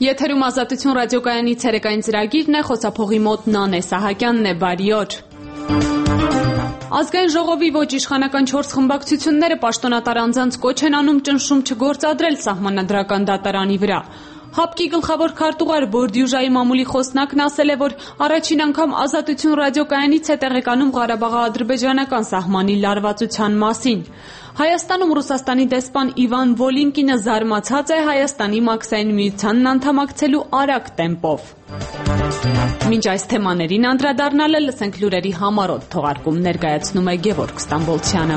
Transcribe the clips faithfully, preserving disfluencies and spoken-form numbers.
Եթերում Ազատություն ռադիոկայանի ցերեկային ծրագիրն է, խոսափողի մոտ Նանե Սահակյանն է, բարի օր։ Ազգային ժողովի ոչ իշխանական չորս խմբակցությունները պաշտոնատար անձանց կոչ են անում ճնշում չգործադրել սահմանադրական դատարանի վրա։ ՀԱՊԿ-ի գլխավոր քարտուղար Բորդյուժայի մամուլի խոսնակն ասել է, որ առաջին անգամ Ազատություն ռադիոկայանից է տեղեկանում Ղարաբաղի-ադրբեջանական սահմանի լարվածության մասին։ Հայաստանում Ռուսաստանի դեսպան Իվան Վոլինկինը զարմացած է Հայաստանի մաքսային միությանն անդամակցելու արագ տեմպով։ Մինչ այս թեմաներին անդրադառնալը լսենք լուրերի համառոտ թողարկում, ներկայացնում է Գևորգ Ստամբոլցյանը։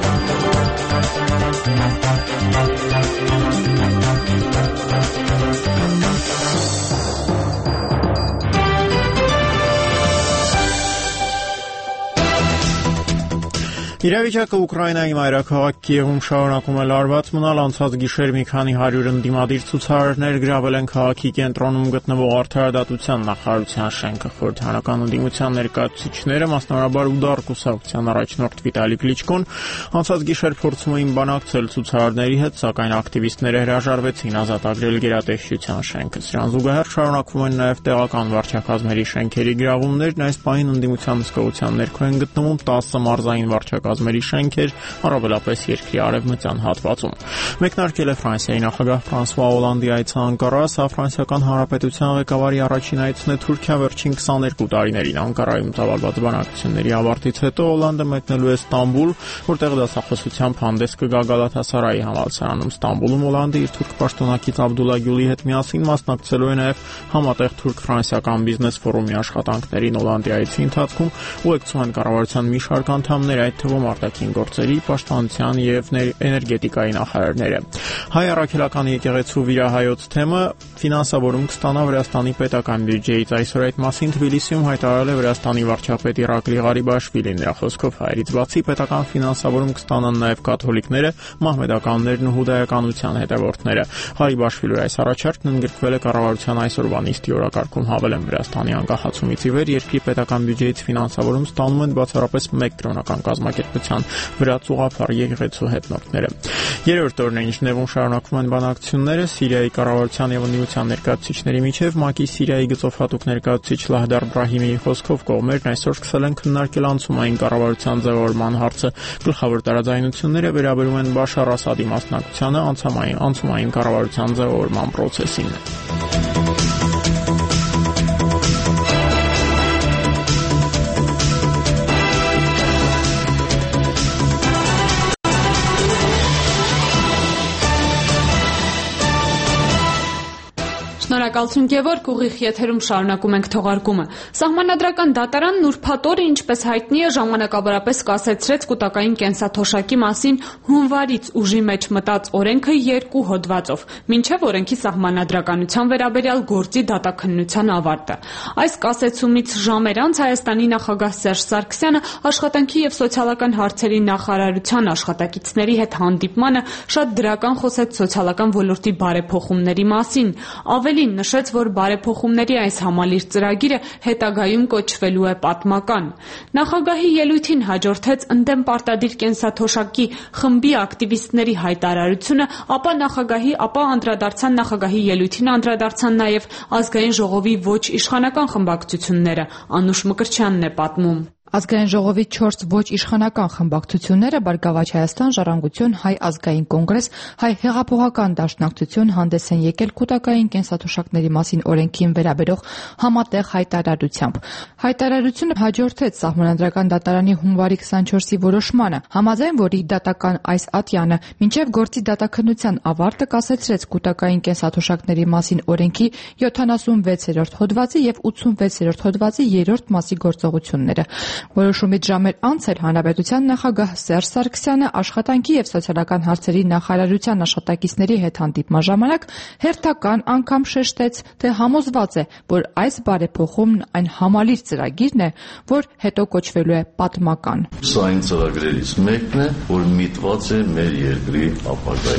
Իրավիճակը Ուկրաինայի մայրաքաղաք Կիևում շարունակում է լարված մնալ, անցած գիշեր մի քանի հարյուր ընդդիմադիր ցուցարարներ գրավել են քաղաքի կենտրոնում գտնվող Արդարադատության նախարարության շենքը։ Խորհրդարանական ընդդիմության ներկայացուցիչները, մասնավորաբար Ուդար կուսակցության առաջնորդ Վիտալի Կլիչկոն, անցած գիշեր փորձում էին բանակցել ցուցարարների հետ, սակայն ակտիվիստները հրաժարվեցին ազատ ագրել գերատեսչության շենքը։ Սրան զուգահեռ շարունակվում են նաև տեղական վարչակազմերի շենքերի գրավումներն, այս պահին ընդդիմության հսկողության ներքո են գտնվում տասը մարզային վարչակազմերի շենքեր, առավելապես երկրի արևմտյան հատվածում։ Մեկնարկել է Ֆրանսիայի նախագահ Ֆրանսուଆ Օլանդի այցը Անկարա, սա Ֆրանսիական Հանրապետության ղեկավարի առաջին այցն է Թուրքիա վերջին քսաներկու տարիներին։ Անկարայում ծավալված բանակցությունների ավարտից հետո Օլանդը մեկնելու է Ստամբուլ, որտեղ դասախոսությամբ հանդես կգա Գալաթասարայի համալսարանում։ Ստամբուլում Օլանդը իր թուրք պաշտոնակից Աբդուլլա Գյուլի հետ միասին մասնակցելու է նաև համատեղ թուրք-ֆրանսիական բիզնես ֆորումի աշխատանքներին։ Օլանդի այցի ընթացքում ուղեկցում են կառավարության մի շարք անդամներ, այդ թվում արտաքին գործերի, պաշտպանության եւ էներգետիկայի նախարարները։ Հայ առաքելական եկեղեցու վիրահայոց թեմը ֆինանսավորում կստանա Վրաստանի պետական բյուջեից։ Այսօր այդ մասին Թբիլիսիում հայտարարել է Վրաստանի վարչապետ Իրակլի Ղարիբաշվիլին։ Նրա խոսքով հայերից բացի պետական ֆինանսավորում կստանան նաև կաթոլիկները, մահմեդականներն ու հուդայականության հետևորդները։ Ղարիբաշվիլի այս առաջարկն ընդգրկվել է կառավարության այսօրվա նիստի օրակարգում, հավելեմ Վրաստանի անկախացումից ի վեր երկրի պետական բյուջեից ֆինանսավորում ստանում են բացառապես մեկ կրոնական կազմակերպության վրա ծուղափառ եկեղեցու հետնորդները։ Երրորդ օրն է, ինչ Նևում շարունակվում են բանակցությունները Սիրիայի կառավարության եւ ընդդիմության ներկայացուցիչների միջև։ ՄԱԿ-ի Սիրիայի գծով ներկայացուցիչ Լահդար Բրահիմիի խոսքով կողմերն այսօր սկսել են քննարկել անցումային կառավարության ձևավորման հարցը։ Գլխավոր տարաձայնությունները վերաբերում են Բաշար Ասադի մասնակցությանը անցումային անցումային կառավարության ձևավորման պրոցեսին։ Շնորհակալություն Գևորգ, ուղիղ եթերում շարունակում ենք թողարկումը։ Սահմանադրական դատարանն ուրբաթ օրը, ինչպես հայտնի է, ժամանակավորապես կասեցրեց կൂട്ടակային կենսաթոշակի մասին հունվարից ուժի մեջ մտած օրենքը երկու հոդվածով, մինչև օրենքի սահմանադրականության վերաբերյալ գործի դատաքննության ավարտը։ Այս կասեցումից ժամեր անց Հայաստանի նախագահ Սերժ Սարգսյանը աշխատանքի եւ սոցիալական հարցերի նախարարության աշխատակիցների հետ հանդիպմանը շատ դրական խոսեց սոցիալական ոլորտի բարեփոխումների մասին։ Ավելին նշեց, որ բարեփոխումների այս համալիր ծրագիրը հետագայում կոչվելու է պատմական։ Նախագահի ելույթին հաջորդեց ընդդեմ պարտադիր կենսաթոշակի խմբի ակտիվիստների հայտարարությունը, ապա նախագահի, ապա անդրադարձան նախագահի ելույթին անդրադարձան նաև Ազգային ժողովի ոչ իշխանական խմբակցությունները, Անուշ Մկրտչյանն է պատմում։ Ազգային ժողովի չորս ոչ իշխանական խմբակցությունները Բարգավաճ Հայաստան, Ժառանգություն, Հայ ազգային կոնգրես, Հայ հեղափոխական դաշնակցություն հանդես են եկել կൂട്ടակային կենսաթոշակների մասին օրենքին վերաբերող համատեղ հայտարարությամբ։ Հայտարարությունը հաջորդեց Սահմանադրական դատարանի հունվարի քսանչորսի որոշմանը, համաձայն որի դատական այս ատյանը մինչև գործի դատաքննության ավարտը կասեցրեց կൂട്ടակային կենսաթոշակների մասին օրենքի յոթանասունվեցերորդ հոդվածի եւ ութսունվեցերորդ հոդվածի երրորդ մասի գործողությունները։ Որոշումից ժամեր անց էր Հանրապետության նախագահ Սերժ Սարգսյանը աշխատանքի եւ սոցիալական հարցերի նախարարության աշխատակիցների հետ հանդիպման ժամանակ հերթական անգամ շեշտեց, թե համոզված է, որ այս բարեփոխումն այն համալիր ծրագիրն է, որ հետո կոչվելու է պատմական։ Սա այն ծրագրերից մեկն է, որ միտված է մեր երկրի ապագային։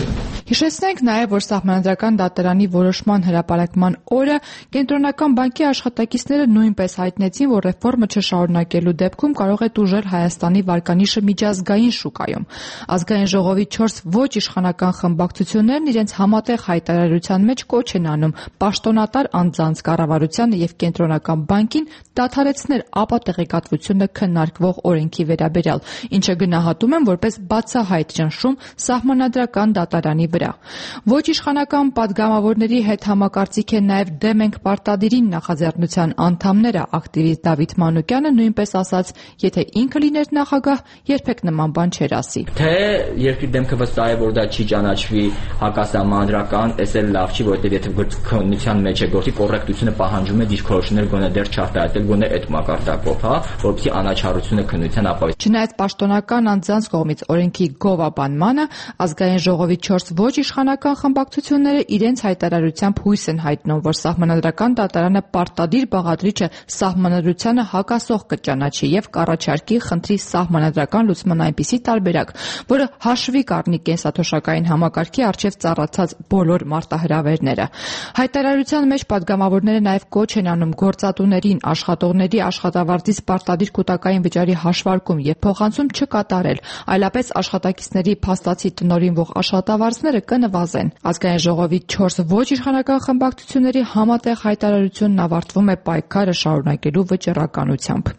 Հիշեցնենք նաև, որ Սահմանադրական դատարանի որոշման հրապարակման օրը Կենտրոնական բանկի աշխատակիցները նույնպես հայտնեցին, որ ռեֆորմը չշարունակելու դեպքում կարող է տուժել Հայաստանի վարկանիշը միջազգային շուկայում։ Ազգային ժողովի չորս ոչ իշխանական խմբակցություններն իրենց համատեղ հայտարարության մեջ կոչ են անում պաշտոնատար անձանց կառավարությանը և Կենտրոնական բանկին դադարեցնել ապատեղեկատվությունը քննարկվող օրենքի վերաբերյալ, ինչը գնահատում են որպես բացահայտ ճնշում Սահմանադրական դատարանի վրա։ Ոչ իշխանական պատգամավորների հետ համակարծիք են նաև «Դեմ ենք պարտադիրին» նախաձեռնության անդամները։ Ակտիվիստ Դավիթ Մանուկյանը նույնպես ասաց, եթե ինքը լիներ նախագահ, երբեք նման բան չէր ասի։ Թե երկրի դեմքը վստահ է, որ դա չի ճանաչվի հակասահմանադրական, էս էլ լավ չի, որովհետև եթե քննության մեջ է գործի, կոռեկտությունը պահանջում է դիրքորոշումներ գոնե դեռ չարտահայտել, գոնե այդ մակարդակով, հա, որովհետև անաչառությունը քննության ապահովի։ Չնայած պաշտոնական անձանց կողմից օրենքի գովաբանմանը, Ազգային ժողովի չորս ոչ իշխանական խմբակցությունները իրենց հայտարարությամբ հույս են հայտնում, որ Սահմանադրական դատարանը պարտադիր բաղադրիչը սահմանադրությանը հակասող կճանաչի և կառաջարկի խնդրի սահմանադրական լուծման այնպիսի տարբերակ, որը հաշվի կառնի կենսաթոշակային համակարգի առջև ծառացած բոլոր մարտահրավերները։ Հայտարարության մեջ պատգամավորները նաև կոչ են անում գործատուներին աշխատողների աշխատավարձից պարտադիր կൂട്ടակային վճարի հաշվարկում և փոխանցում չկատարել, այլապես աշխատակիցների փաստացի տնօրինվող աշխատավարձները կնվազեն։ Ազգային ժողովի չորս ոչ իշխանական խմբակցությունների համատեղ հայտարարությունն ավարտվում է պայքարը շարունակելու վճռականությամբ։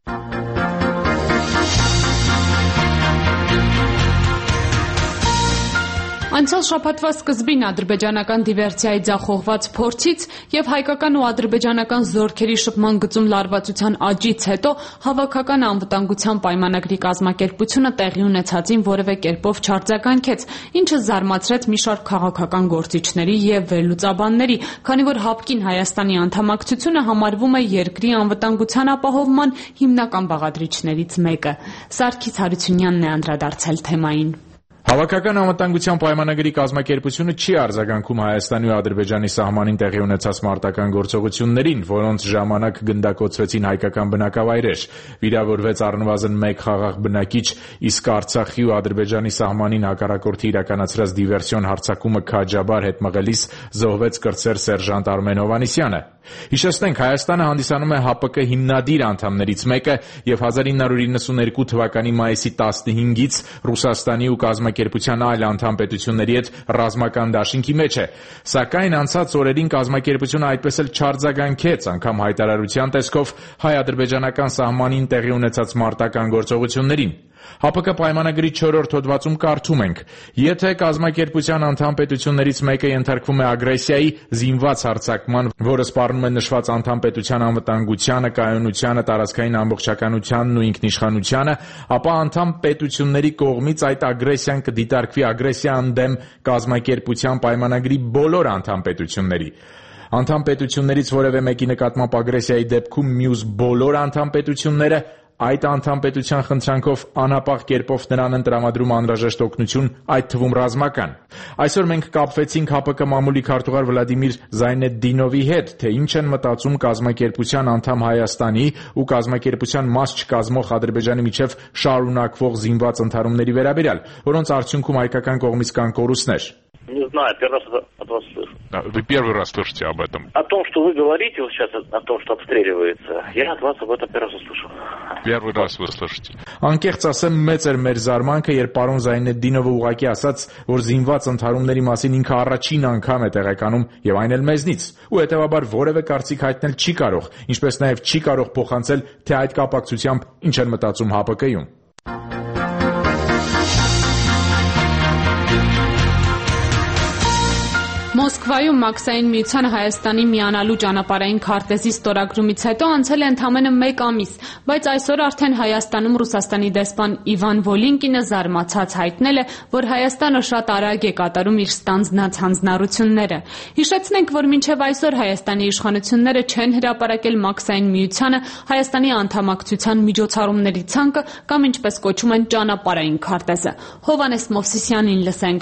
Անցյալ շաբաթվա սկզբին ադրբեջանական դիվերսիայի ձախողված փորձից և հայկական ու ադրբեջանական զորքերի շփման գծում լարվածության աճից հետո հավաքական անվտանգության պայմանագրի կազմակերպությունը տեղի ունեցածին որևէ կերպով չարձագանքեց, ինչը զարմացրեց մի շարք քաղաքական գործիչների և վերլուծաբանների, քանի որ հապկին Հայաստանի անդամակցությունը համարվում է երկրի անվտանգության ապահովման հիմնական բաղադրիչներից մեկը։ Սարգիս Հարությունյանն է անդրադարձել թեմային։ Հավաքական անվտանգության պայմանագրի կազմակերպությունը չի արձագանքում Հայաստանի ու Ադրբեջանի սահմանին տեղի ունեցած մարտական գործողություններին, որոնց ժամանակ գնդակոծվեցին հայկական բնակավայրեր, վիրավորվեց առնվազն մեկ խաղաղ բնակիչ, իսկ Արցախի ու Ադրբեջանի սահմանին հակառակորդի իրականացրած դիվերսիոն հարձակումը քաջաբար հետ մղելիս զոհվեց կրտսեր սերժանտ Արմեն Հովհաննիսյանը։ Հիշեցնենք, Հայաստանը հանդիսանում է ՀԱՊԿ հիմնադիր անդամներից մեկը և հազար ինը հարյուր իննսուններկու թվականի մայիսի տասնհինգից Ռուսաստանի ու կազմակերպության այլ անդամ պետությունների հետ ռազմական դաշինքի մեջ է, սակայն անցած օրերին կազմակերպությունը այդպես էլ չարձագանքեց, անգամ հայտարարության տեսքով հայ-ադրբեջանական սահմանին տեղի ունեցած մարտական գործողություններին։ ՀԱՊԿ պայմանագրի չորրորդ հոդվածում կարդում ենք. եթե կազմակերպության անդամ պետություններից մեկը ենթարկվում է ագրեսիայի, զինված հարձակման, որը սպառնում է նշված անդամ պետության անվտանգությանը, կայունությանը, տարածքային ամբողջականությանն ու ինքնիշխանությանը, ապա անդամ պետությունների կողմից այդ ագրեսիան կդիտարկվի ագրեսիան դեմ կազմակերպության պայմանագրի բոլոր անդամ պետությունների։ Անդամ պետություններից որևէ մեկի նկատմամբ ագրեսիայի դեպքում մյուս բոլոր անդամ պետությունները այդ անդամ պետության խնդրանքով անհապաղ կերպով նրան են տրամադրում անհրաժեշտ օգնություն, այդ թվում ռազմական։ Այսօր մենք կապվեցինք ՀԱՊԿ մամուլի քարտուղար Վլադիմիր Զայնեդդինովի հետ, թե ինչ են մտածում կազմակերպության անդամ Հայաստանի ու կազմակերպության մաս չկազմող Ադրբեջանի միջև շարունակվող զինված ընդհարումների վերաբերյալ, որոնց արդյունքում հայկական կողմից կան կորուստներ։ Не знаю, первый раз от вас слышу. Вы первый раз слышите об этом? О том, что вы говорите вот сейчас, о том, что обстреливается, я от вас об этом первый раз услышал. Первый раз вы слышите. Անկեղծ ասեմ, մեծ էր մեր զարմանքը, երբ պարոն Զայնեդդինովը ուղղակի ասաց, որ զինված ընդհարումների մասին ինքը առաջին անգամ է տեղեկանում եւ այն էլ մեզնից, ու հետեւաբար որևէ կարծիք հայտնել չի կարող, ինչպես նաեւ չի կարող փոխանցել, թե այդ կապակցությամբ ինչ են մտածում ՀԱՊԿ-ում։ Մոսկվայում Մաքսային միությանը Հայաստանի միանալու ճանապարհային քարտեզի ստորագրումից հետո անցել է ընդամենը մեկ ամիս, բայց այսօր արդեն Հայաստանում Ռուսաստանի դեսպան Իվան Վոլինկինը զարմացած հայտնել է, որ Հայաստանը շատ արագ է կատարում իր ստանձնած հանձնառությունները։ Հիշեցնենք, որ մինչև այսօր Հայաստանի իշխանությունները չեն հրապարակել Մաքսային միությանը Հայաստանի անդամակցության միջոցառումների ցանկը կամ ինչպես կոչում են ճանապարհային քարտեզը։ Հովհաննես Մովսիսյանին լսենք։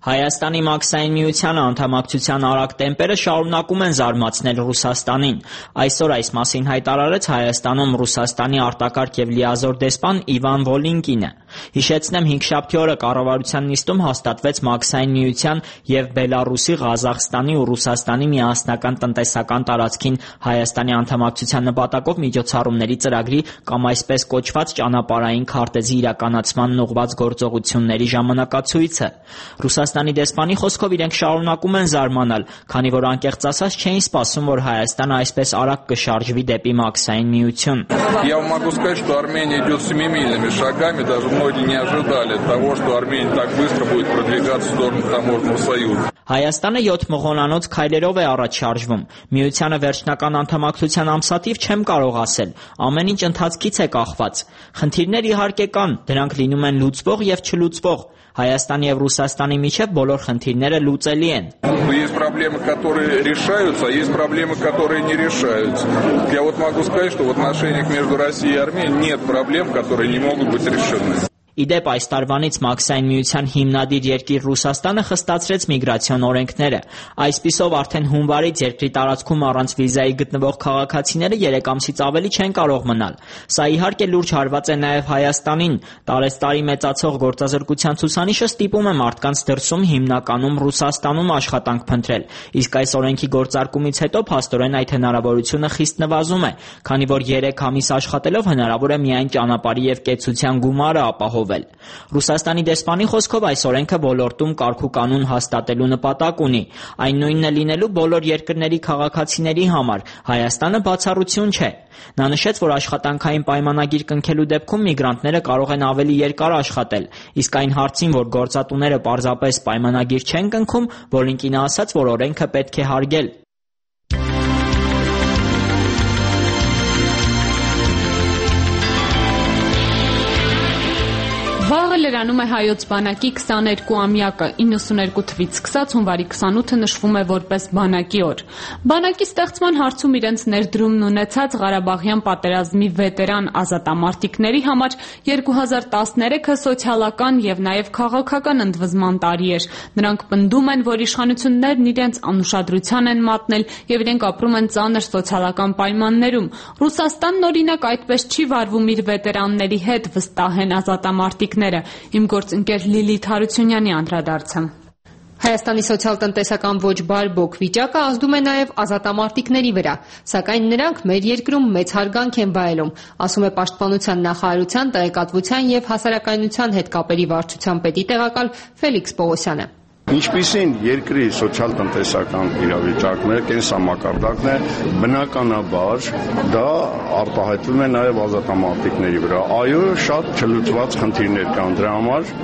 Հայաստանի մաքսային միությանը անդամակցության արագ տեմպերը շարունակում են զարմացնել Ռուսաստանին։ Այսօր այս մասին հայտարարեց Հայաստանում Ռուսաստանի արտակարգ եւ լիազոր դեսպան Իվան Վոլինկինը։ Հիշեցնեմ, հինգշաբթի օրը կառավարության նիստում հաստատվեց մաքսային միության եւ Բելարուսի, Ղազախստանի ու Ռուսաստանի միասնական տնտեսական տարածքին Հայաստանի անդամակցության նպատակով միջոցառումների ծրագրի կամ այսպես կոչված ճանապարհային քարտեզի իրականացման ուղղված գործողությունների ժամանակացույցը։ Ռուսաստանի դեսպանի խոսքով իրենք շարունակում են զարմանալ, քանի որ անկեղծ ասած չէին սպասում, որ Հայաստանը այսպես արագ կշարժվի դեպի մաքսային միություն։ Я могу сказать, что Армения идет семимильными шагами, даже многие не ожидали того, что Армения так быстро будет продвигаться в сторону таможенного союза. Հայաստանը յոթ մղոնանոց քայլերով է առաջ շարժվում։ Միությանը վերջնական անդամակցության ամսաթիվ չեմ կարող ասել, ամեն ինչ ընթացքից է կախված։ Խնդիրներ իհարկե կան, դրանք լինում են լուծվող եւ չլուծվող։ Հայաստանի եւ Ռուսաստանի միջև բոլոր խնդիրները լուծելի են։ Есть проблемы, которые решаются, а есть проблемы, которые не решаются. Я вот могу сказать, что в отношениях между Россией и Арменией нет проблем, которые не могут быть решены. Իդեպ այս տարվանից մաքսային միության հիմնադիր երկիր Ռուսաստանը խստացրեց միգրացիոն օրենքները։ Այսպիսով արդեն հունվարից երկրի տարածքում առանց վիզայի գտնվող քաղաքացիները երեք ամսից ավելի չեն կարող մնալ։ Սա իհարկե լուրջ հարված է նաև Հայաստանին։ Տարեստարի մեծացող գործազրկության ցուցանիշը ստիպում է մարդկանց դրսում հիմնականում Ռուսաստանում աշխատանք փնտրել։ Իսկ այս օրենքի գործարկումից հետո փաստորեն այդ հնարավորությունը խիստ նվազում է, քանի որ երեք ամիս աշխատելով հնարավոր է միայն ճանապարհի եւ կեցության գումարը ապահովել։ Ռուսաստանի դեսպանի խոսքով այս օրենքը ոլորտում կարգուկանոն հաստատելու նպատակ ունի։ Այն նույնն է լինելու բոլոր երկրների քաղաքացիների համար։ Հայաստանը բացառություն չէ։ Նա նշեց, որ աշխատանքային պայմանագիր կնքելու դեպքում միգրանտները կարող են ավելի երկար աշխատել։ Իսկ այն հարցին, որ գործատուները պարզապես պայմանագիր չեն կնքում, Վոլինկինը ասաց, որ օրենքը պետք է հարգել։ Վաղը լրանում է հայոց բանակի քսաներկուամյակը, իննսուներկու թվից սկսած հունվարի քսանութը նշվում է որպես բանակի օր։ Բանակի ստեղծման հարցում իրենց ներդրումն ունեցած Ղարաբաղյան պատերազմի վետերան ազատամարտիկների համար երկու հազար տասներեքը սոցիալական եւ նաեւ քաղաքական ընդվզման տարի էր։ Նրանք պնդում են, որ իշխանություններն իրենց անուշադրության են մատնել եւ իրենք ապրում են ծանր սոցիալական պայմաններում։ Ռուսաստանն օրինակ այդպես չի վարվում իր վետերանների հետ, վստահ են ազատամարտիկները։ Իմ գործընկեր Լիլիթ Հարությունյանի անդրադարձը։ Հայաստանի սոցիալ-տնտեսական ոչ բարբոք վիճակը ազդում է նաև ազատամարտիկների վրա, սակայն նրանք մեր երկրում մեծ հարգանք են վայելում, ասում է Պաշտպանության նախարարության տեղեկատվության եւ հասարակայնության հետ կապերի վարչության պետի տեղակալ Ֆելիքս Պողոսյանը։ Ինչպիսին երկրի սոցիալ-տնտեսական իրավիճակն է, կենսամակարդակն է, բնականաբար դա արտահայտվում է նաև ազատամարտիկների վրա։ Այո, շատ չլուծված խնդիրներ կան, դրա համար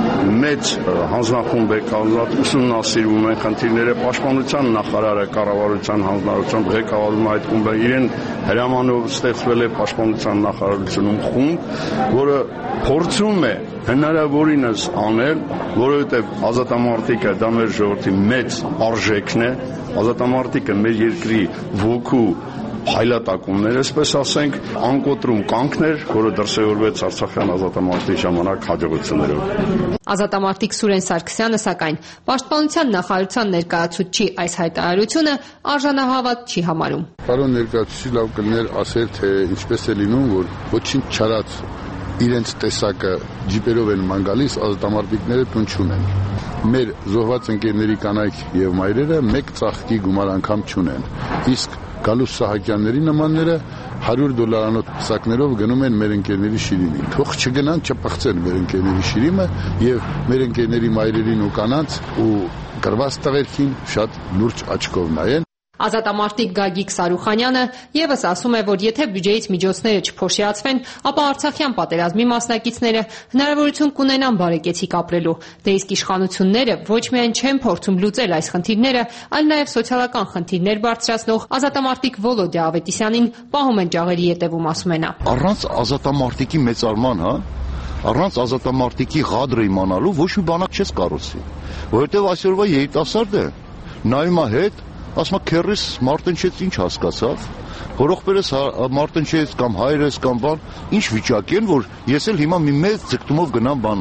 մեծ հանձնախումբ է կազմված, ուսումնասիրվում են խնդիրները, Պաշտպանության նախարարը կառավարության հանձնարարությամբ ղեկավարում այդ խումբը, իրեն հրամանով ստեղծվել է Պաշտպանության նախարարությունում խումբ, որը փորձում է հնարավորինս անել, որովհետև ազատամարտիկը դա մեր ժողովրդի մեծ արժեքն է, ազատամարտիկը մեր երկրի ոգու հայլատակումներ, այսպես ասենք, անկոտրում կանգներ, որը դրսևորվեց Արցախյան ազատամարտի ժամանակ հաջողություններով։ Ազատամարտիկ Սուրեն Սարգսյանը, սակայն, Պաշտպանության նախարարության ներկայացուցչի այս հայտարարությունը արժանահավատ չի համարում։ Պարոն ներկայացուցիչ լավ կլիներ ասել, թե ինչպես է լինում, որ ոչինչ չարած իրենց տեսակը ջիպերով են ման գալիս, ազատամարտիկները տուն չունեն։ Մեր զոհված ընկերների կանայք եւ մայրերը մեկ ծաղկի գումար անգամ չունեն։ Իսկ Գալուս Սահակյանների նմանները հարյուր դոլարանոց պսակներով գնում են մեր ընկերների շիրիմին։ Թող չգնան, չփախցեն մեր ընկերների շիրիմը եւ մեր ընկերների մայրերին ու կանանց ու գրված տղերքին շատ լուրջ աչքով նայեն։ Ազատամարտիկ Գագիկ Սարուխանյանը եւս ասում է, որ եթե բյուջեից միջոցները չփոշիացվեն, ապա Արցախյան պատերազմի մասնակիցները հնարավորություն կունենան բարեկեցիկ ապրելու։ Դե իսկ իշխանությունները ոչ միայն չեն փորձում լուծել այս խնդիրները, այլ նաեւ սոցիալական խնդիրներ բարձրացնող ազատամարտիկ Վոլոդյա Ավետիսյանին պահում են ճաղերի ետևում, ասում է նա։ Առանց ազատամարտիկի մեծարման, հա, առանց ազատամարտիկի ղադրը իմանալու ոչ մի բանակ չես կառուցի, որովհետեւ այսօրվա երիտասարդը նայում է հետ ասում է քերիս մարտնչեց, ինչ հասկացավ, հորողբերս մարտնչեց կամ հայրս կամ բան, ինչ վիճակ են, որ ես էլ հիմա մի մեծ ձգտումով գնամ բանակ։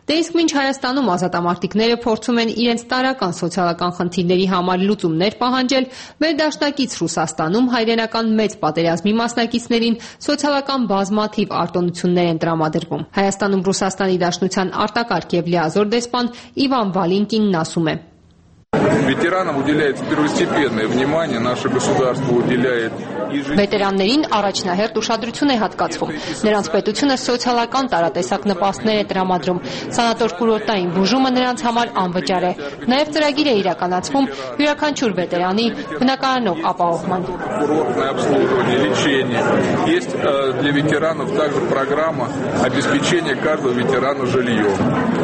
Դե իսկ մինչ Հայաստանում ազատամարտիկները փորձում են իրենց տարրական սոցիալական խնդիրների համար լուծումներ պահանջել, մեր դաշնակից Ռուսաստանում հայրենական մեծ պատերազմի մասնակիցներին սոցիալական բազմաթիվ արտոնություններ են տրամադրվում։ Հայաստանում Ռուսաստանի Դաշնության արտակարգ եւ լիազոր դեսպան Իվան Վալինկինն ասում է. Ветеранам уделяется первостепенное внимание, наше государство уделяет Վետերաններին առաջնահերթ ուշադրություն է հատկացվում։ Նրանց պետությունը սոցիալական տարատեսակ նպաստներ է տրամադրում։ Սանատոր-կուրորտային բուժումը նրանց համար անվճար է։ Նաև ծրագիր է իրականացվում յուրաքանչյուր վետերանի բնակարանով ապահովման։ Есть для ветеранов также программа обеспечения каждого ветерана жильем.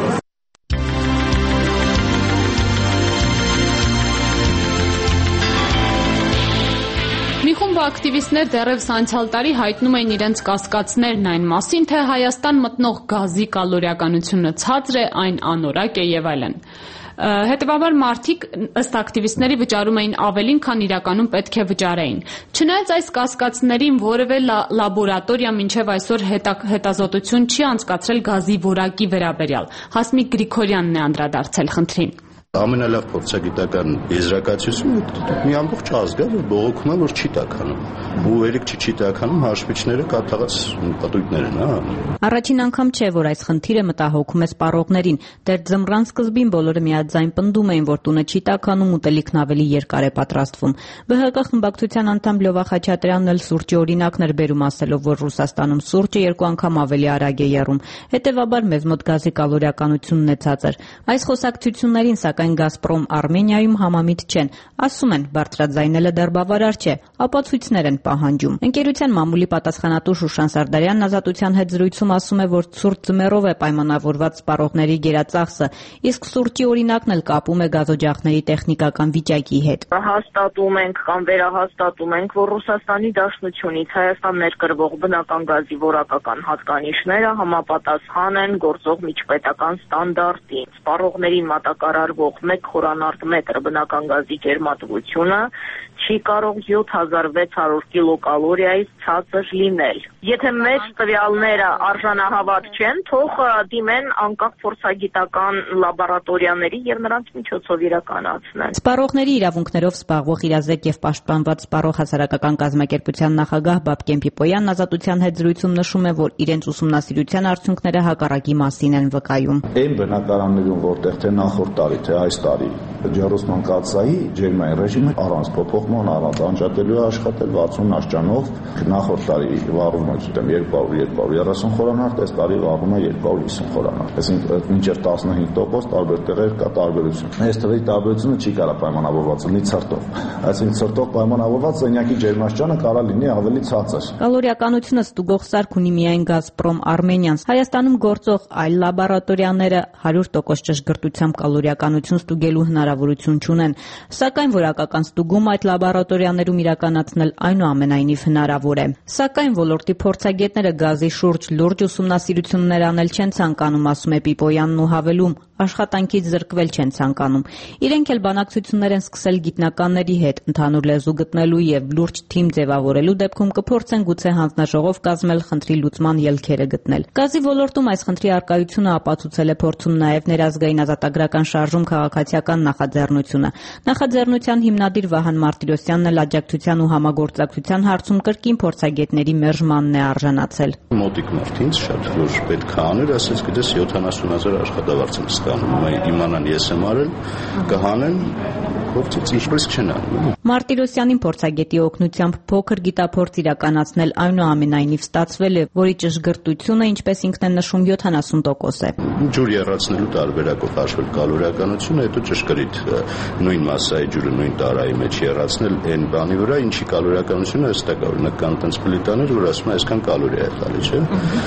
Մի խումբ ակտիվիստներ դեռևս անցյալ տարի հայտնում էին իրենց կասկածներն այն մասին, թե Հայաստան մտնող գազի կալորիականությունը ցածր է, այն անորակ է եւ այլն։ Հետևաբար մարդիկ ըստ ակտիվիստների վճարում էին ավելին, քան իրականում պետք է վճարեին։ Չնայած այս կասկածներին որևէ լաբորատորիա մինչև այսօր հետազոտություն չի անցկացրել գազի որակի վերաբերյալ։ Հասմիկ Գրիգորյանն է անդրադարձել խնդրին։ Ամենալավ փորձագիտական եզրակացությունը մի ամբողջ ազգ է, որ բողոքում է, որ չի տաքանում։ Ու երեք չի տաքանում հաշվիչները կատարած պատույտներ են, հա։ Առաջին անգամ չէ, որ այս խնդիրը մտահոգում է սպառողներին։ Դեռ ձմռան սկզբին բոլորը միաձայն պնդում էին, որ տունը չի տաքանում, ուտելիքն ավելի երկար է պատրաստվում։ Բ Հ Կ խմբակցության անդամ Լյովա Խաչատրյանն էլ սուրճի օրինակն էր բերում, ասելով, որ Ռուսաստանում սուրճը երկու անգամ ավելի արագ է եռում։ Հետևաբար մեզ մոտ գազի կալորիականությունն է ցածր։ Այս խոսակցություններին սակայն Գազպրոմ Արմենիայում համամիտ չեն։ Ասում են, բարձրաձայնելը դեռ բավարար չէ, ապացույցներ են պահանջում։ Ընկերության մամուլի պատասխանատու Շուշան Սարդարյանն Ազատության հետ զրույցում ասում է, որ ցուրտ ձմեռով է պայմանավորված սպառողների գերածախսը, իսկ սուրճի օրինակն էլ կապում է գազօջախների տեխնիկական վիճակի հետ։ Հաստատում ենք կամ վերահաստատում ենք, որ Ռուսաստանի Դաշնությունից Հայաստան ներկրվող բնական գազի որակական հատկանիշները համապատասխան են գործող միջպետական ստանդարտին։ Սպառողներին մատակարարվող մեկ խորանարդ մետր բնական գազի ջերմատվությունը չի կարող յոթ հազար վեց հարյուր կիլոկալորիայից ցածր լինել։ Եթե մեր տվյալները արժանահավատ չեն, թող դիմեն անկախ փորձագիտական լաբորատորիաների եւ նրանց միջոցով իրականացնեն։ Սպառողների իրավունքներով զբաղվող իրազեկ եւ պաշտպանված սպառող հասարակական կազմակերպության նախագահ Բաբկեն Պիպոյանն Ազատության հետ զրույցում նշում է, որ իրենց ուսումնասիրության արդյունքները հակառակի մասին են վկայում։ Այն բնակարաններում, որտեղ թե նախորդ տարի, թե այս տարի ջեռուսման կաթսայի ջերմային ռեժիմը առանց փոփոխման, առանց անջատելու աշխատել վաթսուն աշճանով, նախորդ տարի վառում է գիտեմ երկու հարյուր երկու հարյուր երեսուն խորանարդ, այս տարի վառում է երկու հարյուր հիսուն խորանարդ։ Այսինքն մինչև տասնհինգ տոկոս տարբեր տեղեր կա տարբերություն։ Այս թվի տարբերությունը չի կարող պայմանավորված լինի ցրտով։ Այսինքն ցրտով պայմանավորված սենյակի ջերմաստիճանը կարող լինի ավելի ցածր։ Կալորիականությունը ստուգող սարք ունի միայն Գազպրոմ Արմենիան։ Հայաստանում գործող այլ լաբորատորիաները հարյուր տոկոս ճշգրտությամբ կալորիականություն ստուգելու հնարավորություն չունեն, սակայն որակական ստուգում այդ լաբորատորիաներում իրականացնել այնուամենայնիվ հնարավոր է։ Սակայն ոլորտի փորձագետները գազի շուրջ լուրջ ուսումնասիրություններ անել չեն ցանկանում, ասում է Պիպոյանն ու հավելում, աշխատանքից զրկվել չեն ցանկանում։ Իրենք էլ բանակցություններ են սկսել գիտնականների հետ, ընդհանուր լեզու գտնելու եւ լուրջ թիմ ձևավորելու դեպքում կփորձեն գուցե հանձնաժողով կազմել խնդրի լուծման ելքերը գտնել։ Գազի ոլորտում այս խնդրի արկայությունը ապացուցել է փորձում նաեւ ներազգային ազատագրական շարժում քաղաքացիական նախաձեռնությունը։ Նախաձեռնության հիմնադիր Վահան Մարտիրոսյանն էլ աջակցության ու համագործակցության հարցում կրկին փորձագետների մերժմանն է արժանացել։ Մոտիկ մարդինց շատ որ պետք է աներ, ասես գիտես յոթանասուն հազար աշխատավարձ են ստանում, իմանան ես եմ արել, կհանեն, փորձից ինչպես չեն անում։ Մարտիրոսյանին փորձագետի օգնությամբ փոքր գիտափորձ իրականացնել այնուամենայնիվ ստացվել է, որի ճշգրտությունը, ինչպես ինքն է նշում, յոթանասուն տոկոս է։ Ջուր եռացնելու տարբերակով հաշվել կալորիականությունը, հետո ճշգրիտ նույն մասսայի ջուրը նույն տարայի մեջ եռացնել այն բանի վրա, ինչի կալորիականությունը հստակ է, օրինակ կան տենց պլիտաներ, որ ասում է այսքան կալորիա է տալի, չէ՞։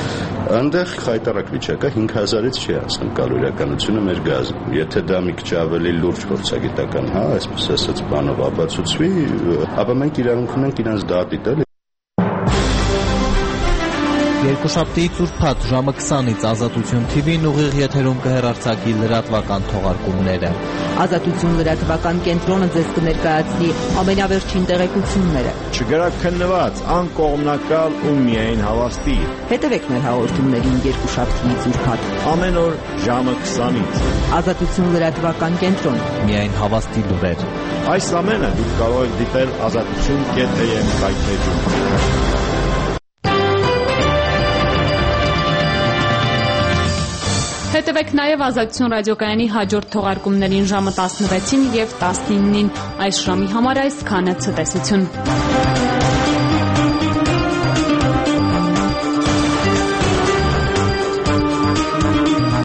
Այնտեղ խայտարակ վիճակը հինգ հազարից չի հասնում կալորիականությունը մեր գազում։ Եթե դա մի քիչ ավելի լուրջ փորձագիտական, հա, այսպես ասած բանով ապացուցվի, ապա մենք իրավունք ունենք իրենց դատի տալ։ Երկուշաբթիից ուրբաթ ժամը քսանից Ազատություն Թի Վին ուղիղ եթերում կհեռարձակի լրատվական թողարկումները։ Ազատություն լրատվական կենտրոնը ձեզ կներկայացնի ամենավերջին տեղեկությունները։ Չգրաքննված, անկողմնակալ ու միայն հավաստի։ Հետևեք մեր հաղորդումներին երկուշաբթիից ուրբաթ ամեն օր ժամը քսանից։ Ազատություն լրատվական կենտրոն։ Միայն հավաստի լուրեր։ Այս ամենը դուք կարող եք դիտել ազատություն կետ թի էմ կայքեջում։ Հետևեք նաև Ազատություն ռադիոկայանի հաջորդ թողարկումներին ժամը տասնվեցին և տասնինին։ Այս ժամի համար այսքանը ցտեսություն։